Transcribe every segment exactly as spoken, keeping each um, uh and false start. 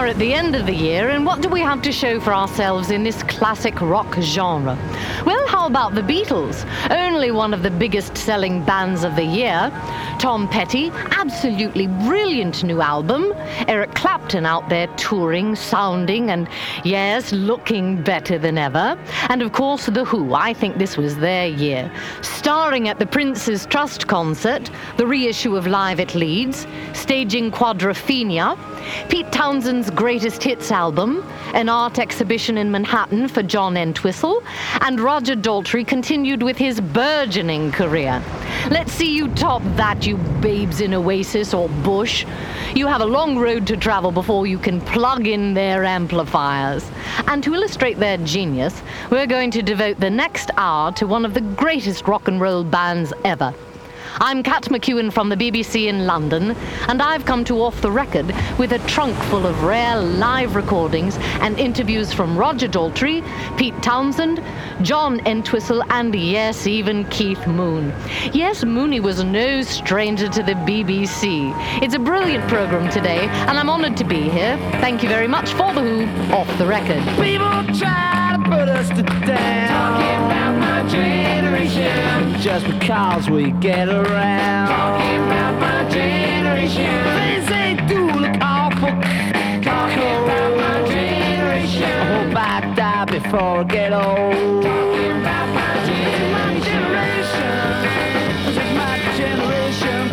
are at the end of the year, and what do we have to show for ourselves in this classic rock genre? Well, how about the Beatles? Only one of the biggest-selling bands of the year. Tom Petty, absolutely brilliant new album. Eric Clapton out there touring, sounding, and yes, looking better than ever. And of course, The Who. I think this was their year. Starring at the Prince's Trust concert, the reissue of Live at Leeds, staging Quadrophenia, Pete Townshend's greatest hits album, an art exhibition in Manhattan for John Entwistle, and Roger Daltrey continued with his burgeoning career. Let's see you top that, you babes in Oasis or Bush. You have a long road to travel before you can plug in their amplifiers. And to illustrate their genius, we're going to devote the next hour to one of the greatest rock and roll bands ever. I'm Kat McEwen from the B B C in London, and I've come to Off the Record with a trunk full of rare live recordings and interviews from Roger Daltrey, Pete Townshend, John Entwistle, and yes, even Keith Moon. Yes, Mooney was no stranger to the B B C. It's a brilliant program today, and I'm honoured to be here. Thank you very much for The Who, Off the Record. People try to put us to down, talking about my generation, just because we get around. Talking about my generation, things they do look awful. Talking about my generation, I hope I die before I get old. Talking about my generation, this is my generation,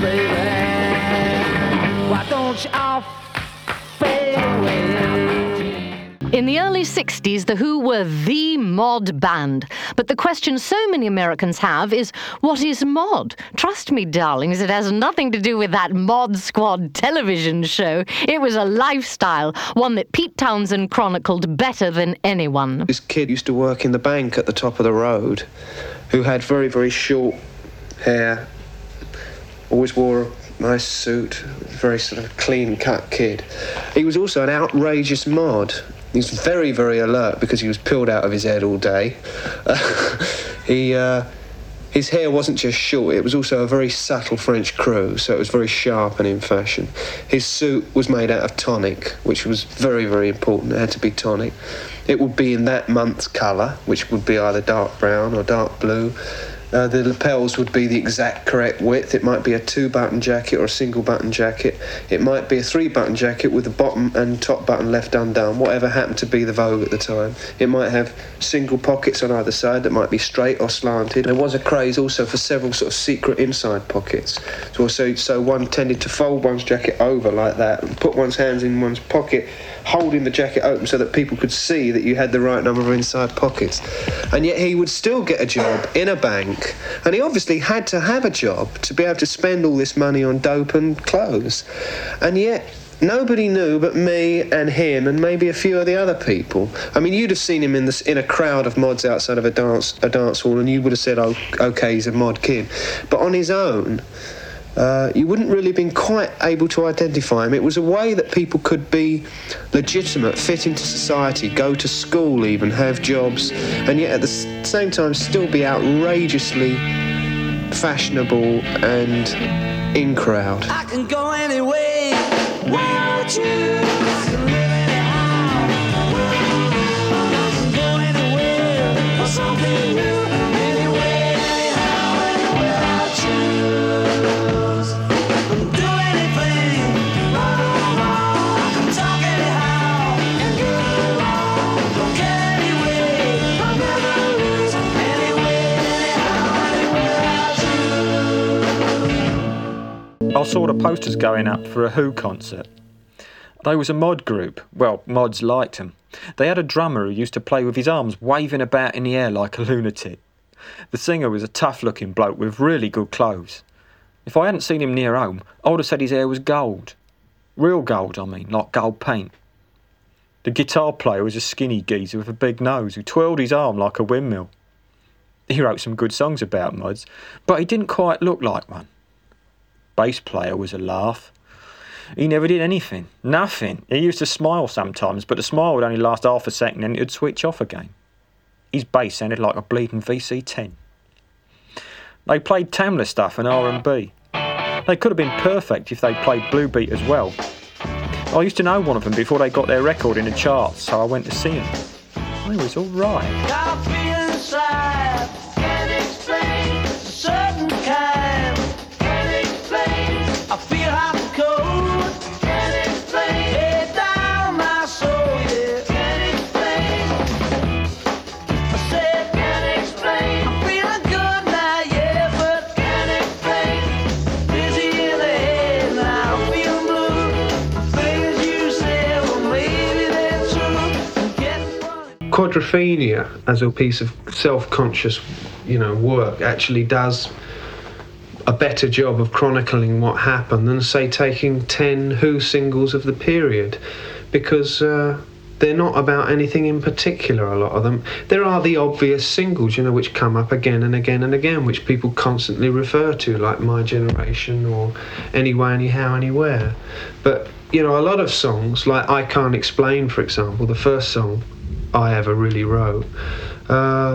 baby. Why don't you all fade away? In the early sixties, The Who were the mod band. But the question so many Americans have is, what is mod? Trust me, darlings, it has nothing to do with that Mod Squad television show. It was a lifestyle, one that Pete Townshend chronicled better than anyone. This kid used to work in the bank at the top of the road, who had very, very short hair, always wore a nice suit, very sort of clean-cut kid. He was also an outrageous mod. He was very, very alert because he was pilled out of his head all day. Uh, he, uh, his hair wasn't just short, it was also a very subtle French crew, so it was very sharp and in fashion. His suit was made out of tonic, which was very, very important. It had to be tonic. It would be in that month's colour, which would be either dark brown or dark blue. Uh, the lapels would be the exact correct width. It might be a two-button jacket or a single-button jacket. It might be a three-button jacket with the bottom and top button left undone, whatever happened to be the vogue at the time. It might have single pockets on either side that might be straight or slanted. There was a craze also for several sort of secret inside pockets. So, also, so one tended to fold one's jacket over like that and put one's hands in one's pocket, holding the jacket open so that people could see that you had the right number of inside pockets. And yet he would still get a job in a bank. And he obviously had to have a job to be able to spend all this money on dope and clothes. And yet nobody knew but me and him and maybe a few of the other people. I mean, you'd have seen him in this in a crowd of mods outside of a dance a dance hall, and you would have said, oh, OK, he's a mod kid. But on his own, Uh, you wouldn't really have been quite able to identify him. It was a way that people could be legitimate, fit into society, go to school even, have jobs, and yet at the same time still be outrageously fashionable and in crowd. I can go anyway without you. I can live anyhow. I can go anywhere for something new. Anyway, anyhow, anywhere without you. I saw the posters going up for a Who concert. They was a mod group. Well, mods liked them. They had a drummer who used to play with his arms waving about in the air like a lunatic. The singer was a tough-looking bloke with really good clothes. If I hadn't seen him near home, I would have said his hair was gold. Real gold, I mean, like gold paint. The guitar player was a skinny geezer with a big nose who twirled his arm like a windmill. He wrote some good songs about mods, but he didn't quite look like one. Bass player was a laugh. He never did anything, nothing. He used to smile sometimes, but the smile would only last half a second and it would switch off again. His bass sounded like a bleeding V C ten. They played Tamla stuff and R and B. They could have been perfect if they'd played Blue Beat as well. I used to know one of them before they got their record in the charts, so I went to see them. They was all right. Got a feeling inside, can't explain, it's a certain kind, can't explain. I feel hot and cold, can't explain. Head down my soul, yeah, can't explain. I said can't explain. I'm feeling good now, yeah, but can't explain. Busy in the head now, I'm feeling blue. Things you said, well maybe they're true. I'm getting funny. Quadrophenia, as a piece of self-conscious, you know, work, actually does a better job of chronicling what happened than, say, taking ten Who singles of the period, because uh, they're not about anything in particular, a lot of them. There are the obvious singles, you know, which come up again and again and again, which people constantly refer to, like My Generation or Anyway, Anyhow, Anywhere. But, you know, a lot of songs, like I Can't Explain, for example, the first song I ever really wrote, uh,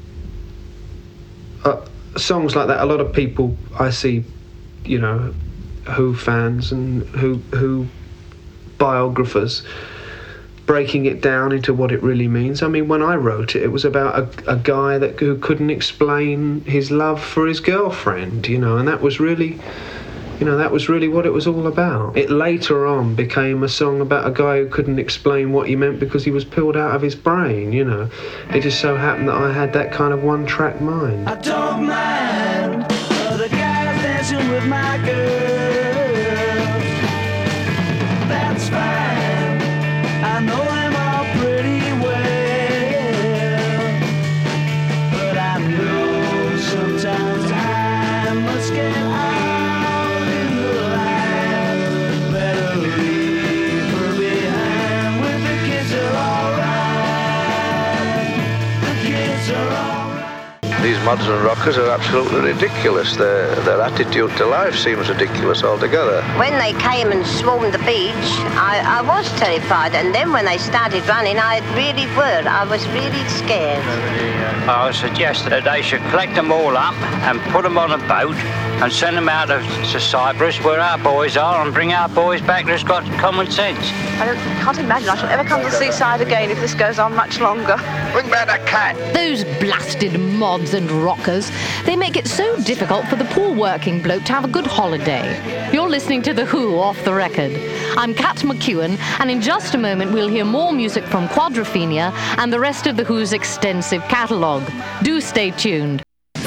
uh, songs like that, a lot of people I see, you know, Who fans and Who Who biographers breaking it down into what it really means. I mean, when I wrote it, it was about a, a guy that who couldn't explain his love for his girlfriend, you know, and that was really, you know, that was really what it was all about. It later on became a song about a guy who couldn't explain what he meant because he was peeled out of his brain, you know. It just so happened that I had that kind of one-track mind. I don't mind other guys dancing with my girl. That's fine. I know them all pretty well. But I know sometimes I must get out in the light. Better leave her behind when the kids are alright. The kids are alright. These modern rockers are absolutely ridiculous. Their, their attitude to life seems ridiculous altogether. When they came and swarmed the beach, I, I was terrified, and then when they started running, I really were. I was really scared. I would suggest that they should collect them all up and put them on a boat and send them out of, to Cyprus, where our boys are, and bring our boys back that's got common sense. I don't, can't imagine I shall ever come to the seaside again if this goes on much longer. Bring back a cat. Those blasted mods and rockers, they make it so difficult for the poor working bloke to have a good holiday. You're listening to The Who Off the Record. I'm Kat McEwen, and in just a moment we'll hear more music from Quadrophenia and the rest of The Who's extensive catalogue. Do stay tuned.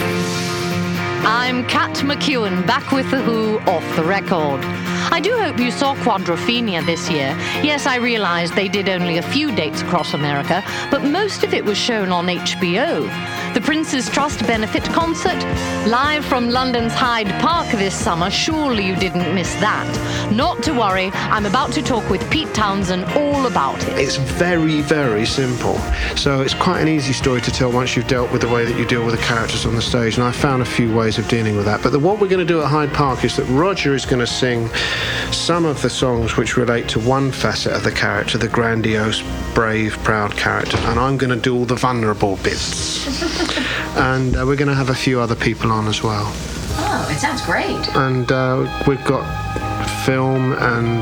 I'm Kat McEwen, back with The Who Off the Record. I do hope you saw Quadrophenia this year. Yes, I realised they did only a few dates across America, but most of it was shown on H B O. The Prince's Trust benefit concert, live from London's Hyde Park this summer. Surely you didn't miss that. Not to worry, I'm about to talk with Pete Townsend all about it. It's very, very simple. So it's quite an easy story to tell once you've dealt with the way that you deal with the characters on the stage, and I found a few ways of dealing with that. But the, what we're going to do at Hyde Park is that Roger is going to sing some of the songs which relate to one facet of the character, the grandiose, brave, proud character, and I'm going to do all the vulnerable bits. And uh, we're going to have a few other people on as well. Oh, it sounds great. And uh, we've got film and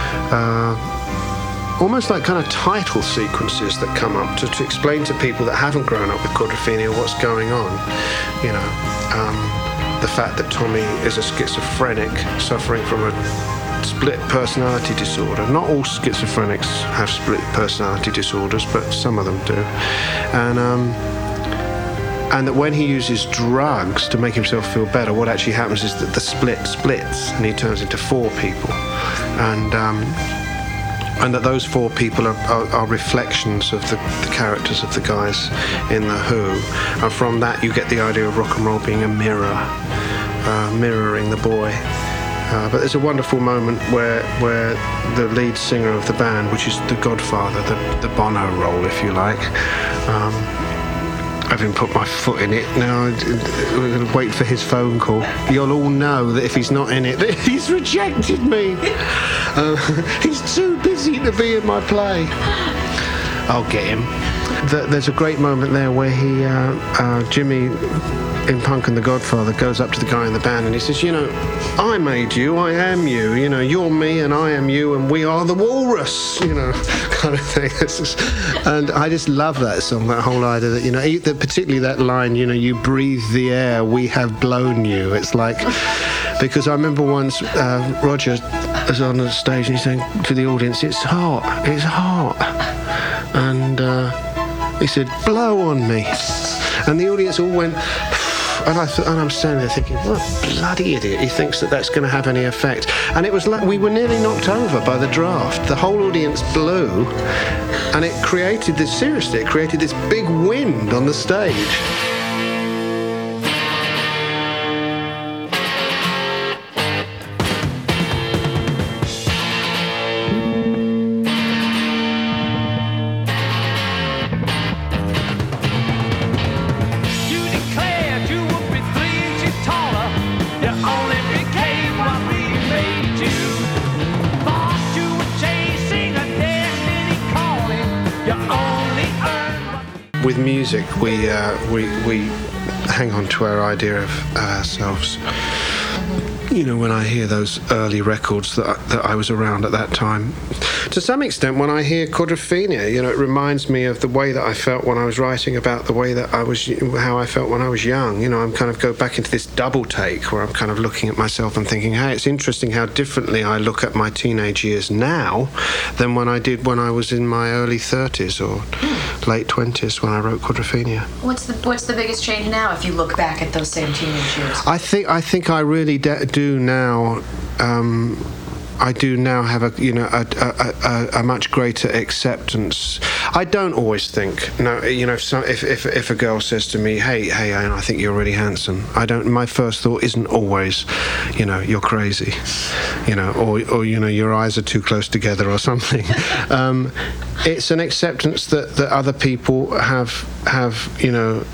uh, almost like kind of title sequences that come up to, to explain to people that haven't grown up with quadrophenia what's going on. You know, um, the fact that Tommy is a schizophrenic suffering from a split personality disorder. Not all schizophrenics have split personality disorders, but some of them do. And um, and that when he uses drugs to make himself feel better, what actually happens is that the split splits and he turns into four people. And um, and that those four people are, are, are reflections of the, the characters of the guys in The Who. And from that you get the idea of rock and roll being a mirror, uh, mirroring the boy. Uh, but there's a wonderful moment where where the lead singer of the band, which is the Godfather, the, the Bono role, if you like, um, having put my foot in it, now we're going to wait for his phone call. You'll all know that if he's not in it, that he's rejected me. Uh, he's too busy to be in my play. I'll get him. that there's a great moment there where he, uh, uh, Jimmy, in Punk and the Godfather, goes up to the guy in the band and he says, you know, I made you, I am you, you know, you're me and I am you and we are the walrus, you know, kind of thing. It's just, and I just love that song, that whole idea that, you know, particularly that line, you know, you breathe the air, we have blown you. It's like, because I remember once uh, Roger was on the stage and he's saying to the audience, it's hot, it's hot. And uh, he said, blow on me. And the audience all went, and, I th- and I'm standing there thinking, what a bloody idiot. He thinks that that's going to have any effect. And it was like we were nearly knocked over by the draft. The whole audience blew, and it created this, seriously, it created this big wind on the stage. With music, we uh, we we hang on to our idea of ourselves. You know, when I hear those early records that I, that I was around at that time, to some extent, when I hear Quadrophenia, you know, it reminds me of the way that I felt when I was writing about the way that I was, how I felt when I was young. You know, I'm kind of go back into this double take where I'm kind of looking at myself and thinking, hey, it's interesting how differently I look at my teenage years now than when I did when I was in my early thirties or late twenties when I wrote Quadrophenia. What's the what's the biggest change now if you look back at those same teenage years? I think I think I really de- do now. Um, I do now have a you know a, a, a, a much greater acceptance. I don't always think no you know if, some, if if if a girl says to me, hey hey I think you're really handsome, I don't. My first thought isn't always, you know, you're crazy, you know, or or you know your eyes are too close together or something. um, it's an acceptance that that other people have have you know.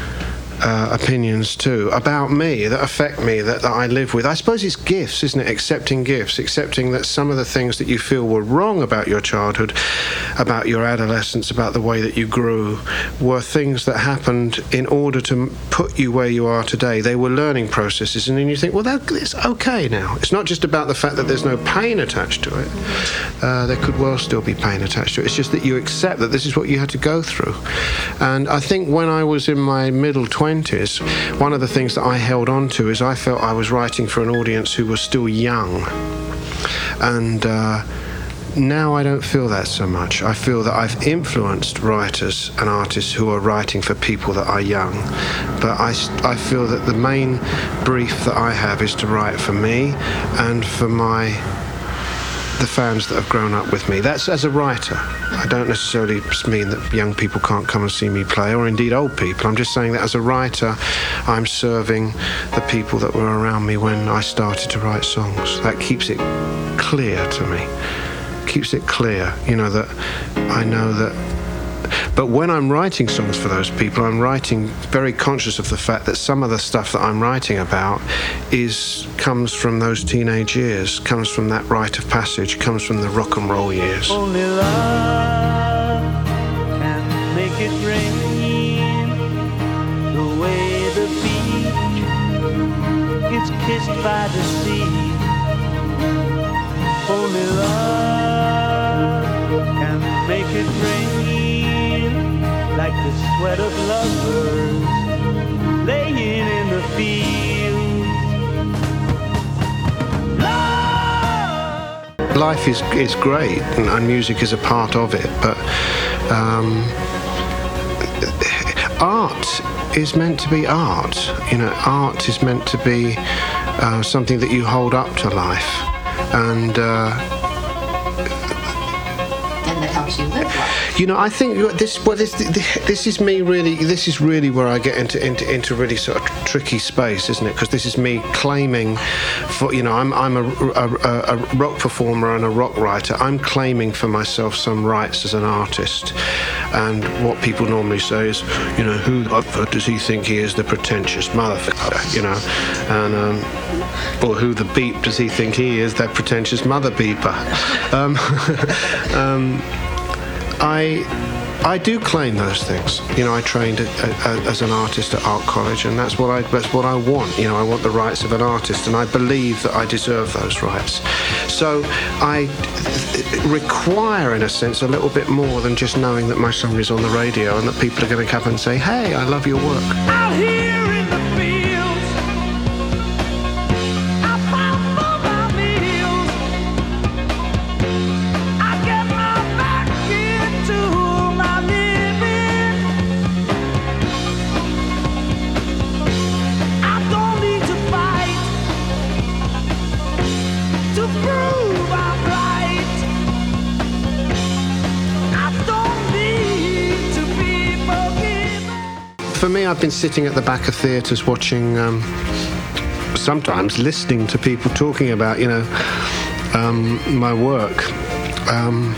Uh, opinions too about me that affect me, that, that I live with. I suppose it's gifts, isn't it? Accepting gifts, accepting that some of the things that you feel were wrong about your childhood, about your adolescence, about the way that you grew, were things that happened in order to put you where you are today. They were learning processes, and then you think, well, that, it's okay now. It's not just about the fact that there's no pain attached to it. Uh, there could well still be pain attached to it. It's just that you accept that this is what you had to go through. And I think when I was in my middle twenties, one of the things that I held on to is I felt I was writing for an audience who was still young. And uh, now I don't feel that so much. I feel that I've influenced writers and artists who are writing for people that are young. But I, I feel that the main brief that I have is to write for me and for my the fans that have grown up with me. That's as a writer. I don't necessarily mean that young people can't come and see me play, or indeed old people. I'm just saying that as a writer, I'm serving the people that were around me when I started to write songs. That keeps it clear to me. Keeps it clear, you know, that I know that. But when I'm writing songs for those people, I'm writing very conscious of the fact that some of the stuff that I'm writing about is comes from those teenage years, comes from that rite of passage, comes from the rock and roll years. Only love can make it rain, the way the beach gets kissed by the sea. Only love can make it rain, like the sweat of lovers laying in the fields. Love! Life is is great, and, and music is a part of it, but um, art is meant to be art. You know, art is meant to be uh, something that you hold up to life, and uh, and that helps you live life. You know, I think this. Well, this, this is me really. This is really where I get into into, into really sort of tricky space, isn't it? Because this is me claiming for. You know, I'm I'm a, a, a rock performer and a rock writer. I'm claiming for myself some rights as an artist. And what people normally say is, you know, who does he think he is, the pretentious motherfucker? You know, and um, or who the beep does he think he is, that pretentious mother beeper? Um, um, I I do claim those things. You know, I trained at, at, as an artist at art college, and that's what I that's what I want. You know, I want the rights of an artist, and I believe that I deserve those rights. So I require, in a sense, a little bit more than just knowing that my song is on the radio and that people are going to come and say, "Hey, I love your work." Out here in the fields, I fight for my meals. I get my back into my living. I don't need to fight to prove I'm right. I don't need to be forgiven. For me, I've been sitting at the back of theatres watching, um, sometimes listening to people talking about, you know, um, my work. Um,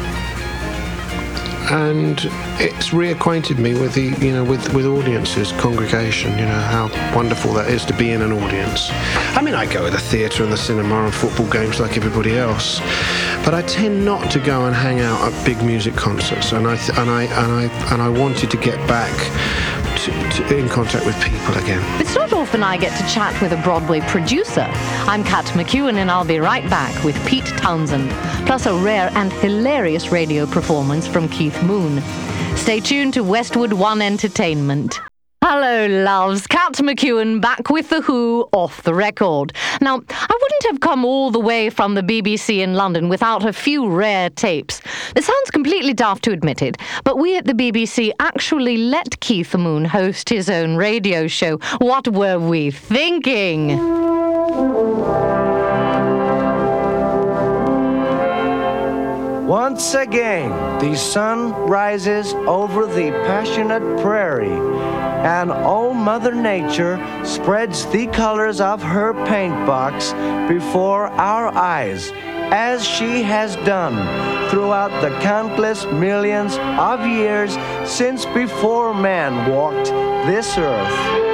and it's reacquainted me with the, you know, with, with audiences, congregation, you know, how wonderful that is to be in an audience. I mean, I go to the theatre and the cinema and football games like everybody else, but I tend not to go and hang out at big music concerts, and I, th- and I, and I, and I wanted to get back to, to, in contact with people again. It's not often I get to chat with a Broadway producer. I'm Kat McEwen, and I'll be right back with Pete Townsend, plus a rare and hilarious radio performance from Keith Moon. Stay tuned to Westwood One Entertainment. Hello, loves. Kat McEwen back with The Who off the record. Now, I wouldn't have come all the way from the B B C in London without a few rare tapes. It sounds completely daft to admit it, but we at the B B C actually let Keith Moon host his own radio show. What were we thinking? Once again, the sun rises over the passionate prairie, and old Mother Nature spreads the colors of her paint box before our eyes, as she has done throughout the countless millions of years since before man walked this earth.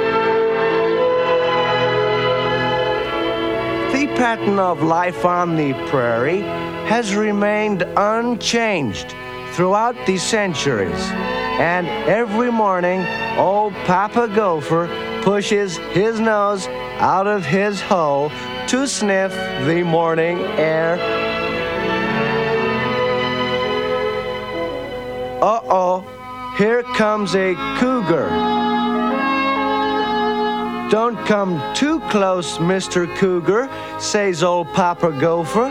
The pattern of life on the prairie has remained unchanged throughout the centuries, and every morning old Papa Gopher pushes his nose out of his hole to sniff the morning air. Uh-oh, here comes a cougar. Don't come too close, Mister Cougar, says old Papa Gopher.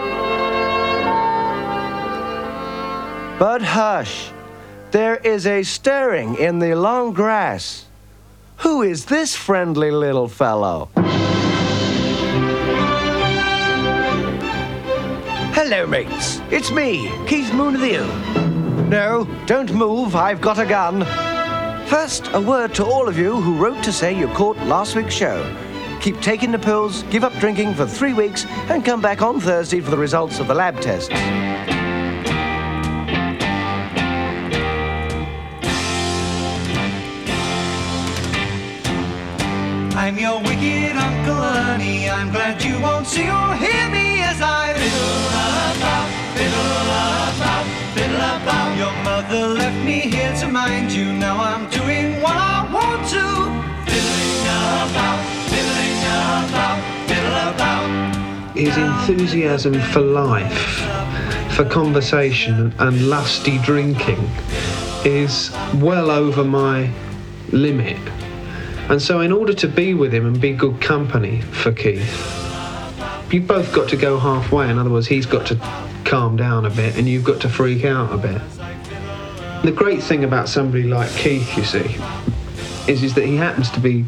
But hush, there is a stirring in the long grass. Who is this friendly little fellow? Hello, mates. It's me, Keith Moon of the Who. No, don't move, I've got a gun. First, a word to all of you who wrote to say you caught last week's show. Keep taking the pills, give up drinking for three weeks, and come back on Thursday for the results of the lab tests. I'm your wicked Uncle Ernie. I'm glad you won't see or hear me as I fiddle about, fiddle about, fiddle about. Your mother left me here to mind you. Now I'm doing what I want to. Fiddling about, fiddling about, fiddle about. His enthusiasm for life, for conversation and lusty drinking is well over my limit. And so in order to be with him and be good company for Keith, you've both got to go halfway. In other words, he's got to calm down a bit and you've got to freak out a bit. The great thing about somebody like Keith, you see, is, is that he happens to be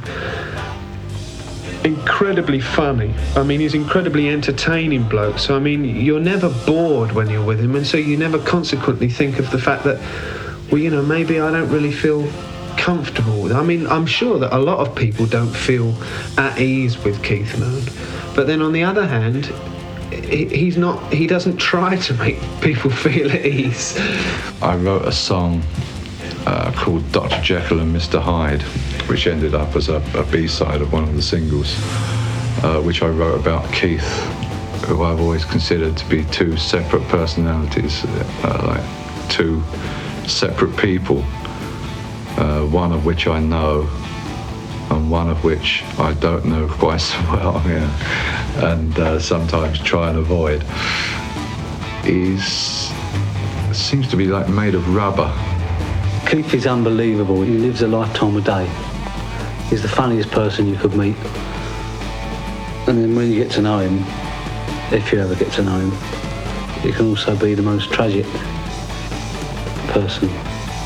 incredibly funny. I mean, he's incredibly entertaining bloke. So, I mean, you're never bored when you're with him. And so you never consequently think of the fact that, well, you know, maybe I don't really feel comfortable. I mean, I'm sure that a lot of people don't feel at ease with Keith Moon, but then on the other hand, he's not. He doesn't try to make people feel at ease. I wrote a song uh, called Doctor Jekyll and Mister Hyde, which ended up as a, a B-side of one of the singles, uh, which I wrote about Keith, who I've always considered to be two separate personalities, uh, like two separate people, uh, one of which I know and one of which I don't know quite so well, yeah, and uh, sometimes try and avoid, is seems to be like made of rubber. Keith is unbelievable. He lives a lifetime a day. He's the funniest person you could meet. And then when you get to know him, if you ever get to know him, he can also be the most tragic person.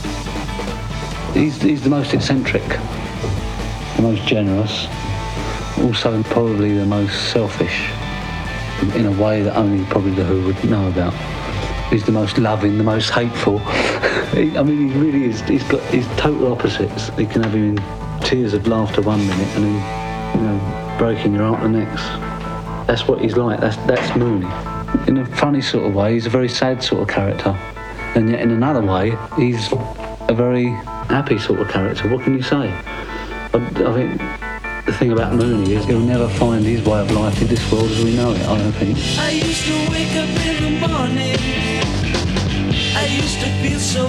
He's, he's the most eccentric, the most generous, also probably the most selfish, in a way that only probably the Who would know about. He's the most loving, the most hateful. he, I mean, he really is. He's got he's total opposites. He can have you in tears of laughter one minute and then, you know, breaking your heart the next. That's what he's like. That's that's Mooney. In a funny sort of way, he's a very sad sort of character, and yet in another way, he's a very happy sort of character. What can you say? I, I think the thing about Mooney is he'll never find his way of life in this world as we know it, I don't think. I used to wake up in the morning, I used to feel so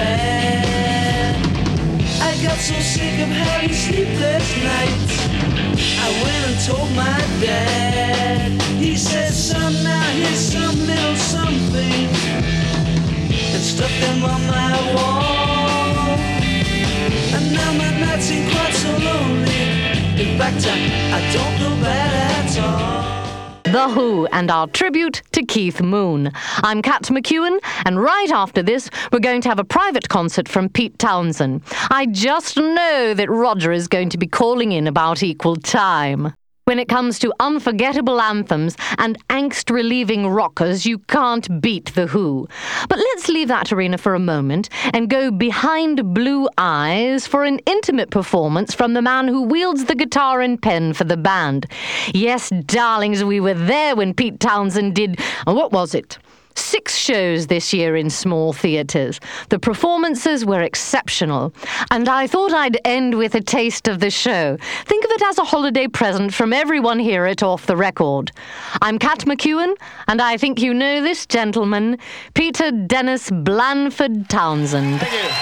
bad. I got so sick of having sleepless nights, I went and told my dad. He said, son, now here's some little something, and stuck them on my wall. And now my nights ain't quite so lonely. In fact, I, I don't feel bad at all. The Who and our tribute to Keith Moon. I'm Kat McEwen, and right after this, we're going to have a private concert from Pete Townshend. I just know that Roger is going to be calling in about equal time. When it comes to unforgettable anthems and angst-relieving rockers, you can't beat The Who. But let's leave that arena for a moment and go behind blue eyes for an intimate performance from the man who wields the guitar and pen for the band. Yes, darlings, we were there when Pete Townshend did, what was it? Six shows this year in small theatres. The performances were exceptional, and I thought I'd end with a taste of the show. Think of it as a holiday present from everyone here at Off the Record. I'm Kat McEwen, and I think you know this gentleman, Peter Dennis Blanford Townshend. Thank you.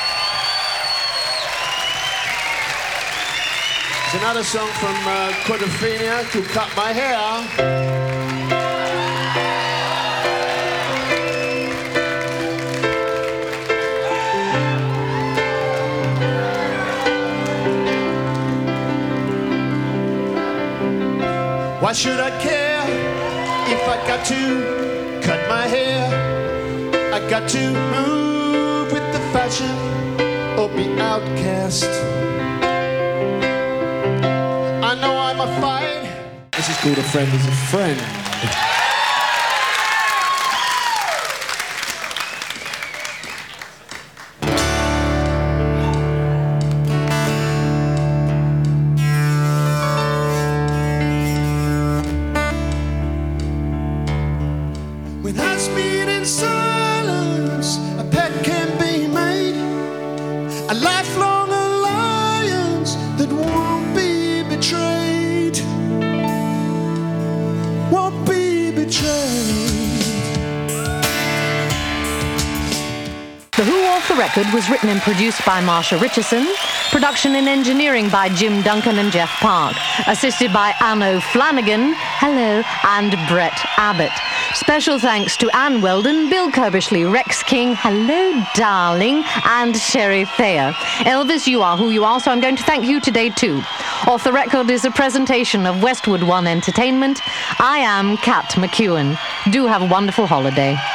It's another song from uh, Quadrophenia called Cut My Hair. Why should I care if I got to cut my hair? I got to move with the fashion or be outcast. I know I'm a fight. This is called A Friend is a Friend. With high speed and silence, a pet can be made. A lifelong alliance that won't be betrayed. Won't be betrayed. The Who Off the Record was written and produced by Marsha Richardson. Production and engineering by Jim Duncan and Jeff Park. Assisted by Anne O'Flanagan, hello, and Brett Abbott. Special thanks to Anne Weldon, Bill Kirbishley, Rex King, hello darling, and Sherry Thayer. Elvis, you are who you are, so I'm going to thank you today too. Off the Record is a presentation of Westwood One Entertainment. I am Kat McEwen. Do have a wonderful holiday.